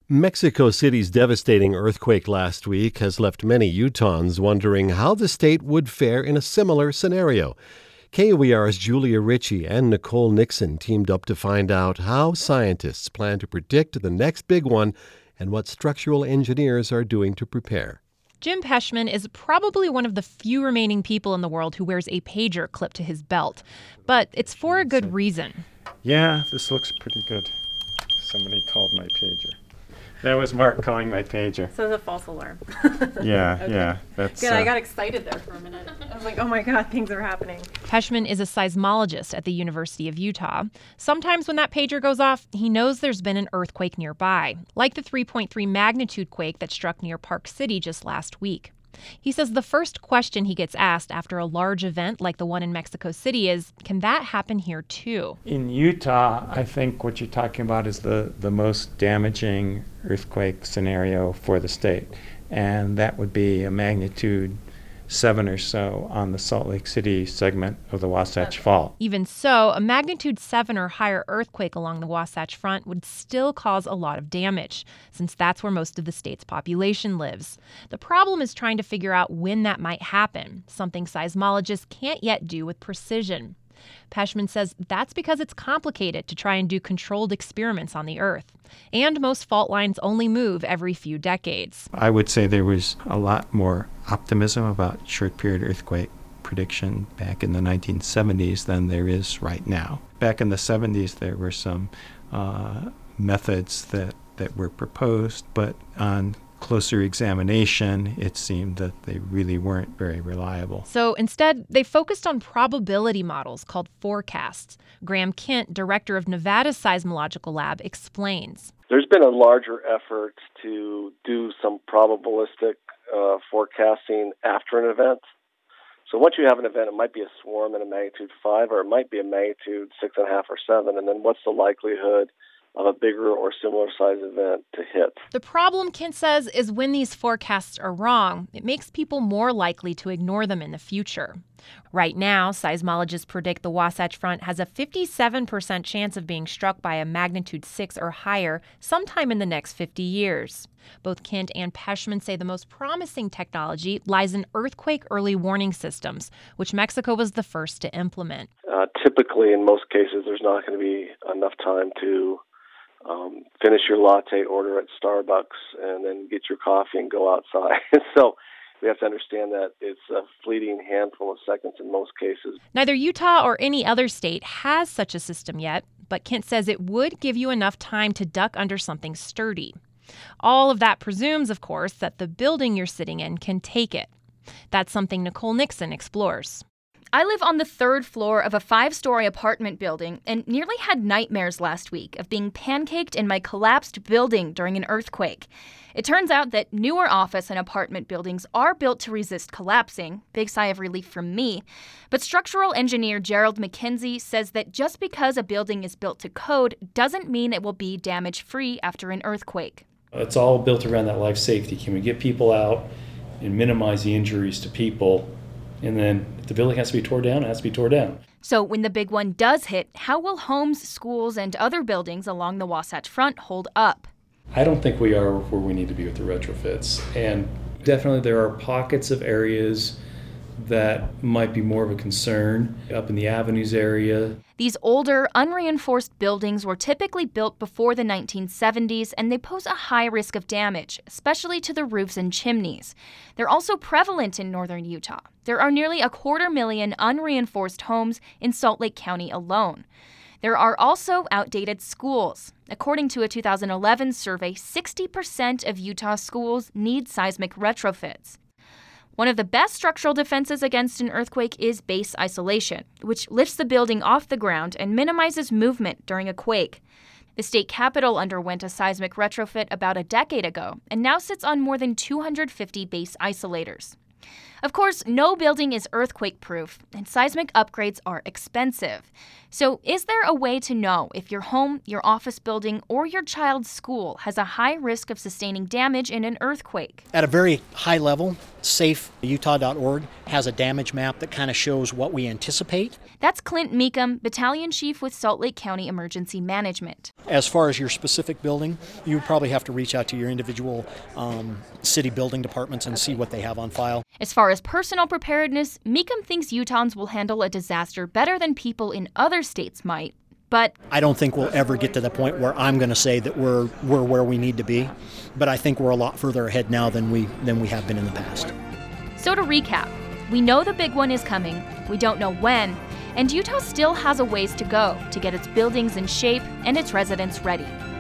Mexico City's devastating earthquake last week has left many Utahns wondering how the state would fare in a similar scenario. KOER's Julia Ritchie and Nicole Nixon teamed up to find out how scientists plan to predict the next big one and what structural engineers are doing to prepare. Jim Peshman is probably one of the few remaining people in the world who wears a pager clipped to his belt. But it's for a good reason. Yeah, this looks pretty good. Somebody called my pager. That was Mark calling my pager. So it's a false alarm. Yeah, Okay. Yeah. That's Good, I got excited there for a minute. I was like, oh my God, things are happening. Peshman is a seismologist at the University of Utah. Sometimes when that pager goes off, he knows there's been an earthquake nearby, like the 3.3 magnitude quake that struck near Park City just last week. He says the first question he gets asked after a large event like the one in Mexico City is, can that happen here too? In Utah, I think what you're talking about is the most damaging earthquake scenario for the state. And that would be a magnitude 7 or so on the Salt Lake City segment of the Wasatch Fault. Even so, a magnitude 7 or higher earthquake along the Wasatch Front would still cause a lot of damage, since that's where most of the state's population lives. The problem is trying to figure out when that might happen, something seismologists can't yet do with precision. Peshman says that's because it's complicated to try and do controlled experiments on the Earth. And most fault lines only move every few decades. I would say there was a lot more optimism about short-period earthquake prediction back in the 1970s than there is right now. Back in the 70s, there were some methods that were proposed, but on closer examination, it seemed that they really weren't very reliable. So instead, they focused on probability models called forecasts. Graham Kent, director of Nevada's Seismological Lab, explains. There's been a larger effort to do some probabilistic forecasting after an event. So once you have an event, it might be a swarm in a magnitude 5, or it might be a magnitude 6.5 or 7, and then what's the likelihood of a bigger or similar size event to hit. The problem, Kent says, is when these forecasts are wrong, it makes people more likely to ignore them in the future. Right now, seismologists predict the Wasatch Front has a 57% chance of being struck by a magnitude 6 or higher sometime in the next 50 years. Both Kent and Peshman say the most promising technology lies in earthquake early warning systems, which Mexico was the first to implement. Typically, in most cases, there's not going to be enough time to finish your latte order at Starbucks and then get your coffee and go outside. So we have to understand that it's a fleeting handful of seconds in most cases. Neither Utah or any other state has such a system yet, but Kent says it would give you enough time to duck under something sturdy. All of that presumes, of course, that the building you're sitting in can take it. That's something Nicole Nixon explores. I live on the 3rd floor of a 5-story apartment building and nearly had nightmares last week of being pancaked in my collapsed building during an earthquake. It turns out that newer office and apartment buildings are built to resist collapsing. Big sigh of relief from me. But structural engineer Gerald McKenzie says that just because a building is built to code doesn't mean it will be damage-free after an earthquake. It's all built around that life safety. Can we get people out and minimize the injuries to people? And then if the building has to be torn down, it has to be torn down. So when the big one does hit, how will homes, schools, and other buildings along the Wasatch Front hold up? I don't think we are where we need to be with the retrofits. And definitely there are pockets of areas that might be more of a concern up in the Avenues area. These older, unreinforced buildings were typically built before the 1970s, and they pose a high risk of damage, especially to the roofs and chimneys. They're also prevalent in northern Utah. There are nearly 250,000 unreinforced homes in Salt Lake County alone. There are also outdated schools. According to a 2011 survey, 60% of Utah schools need seismic retrofits. One of the best structural defenses against an earthquake is base isolation, which lifts the building off the ground and minimizes movement during a quake. The state capitol underwent a seismic retrofit about a decade ago and now sits on more than 250 base isolators. Of course, no building is earthquake-proof, and seismic upgrades are expensive. So is there a way to know if your home, your office building, or your child's school has a high risk of sustaining damage in an earthquake? At a very high level, safeutah.org has a damage map that kind of shows what we anticipate. That's Clint Meekum, Battalion Chief with Salt Lake County Emergency Management. As far as your specific building, you would probably have to reach out to your individual city building departments and see what they have on file. As far as personal preparedness, Mecham thinks Utahns will handle a disaster better than people in other states might. But I don't think we'll ever get to the point where I'm going to say that we're where we need to be. But I think we're a lot further ahead now than we have been in the past. So to recap, we know the big one is coming. We don't know when. And Utah still has a ways to go to get its buildings in shape and its residents ready.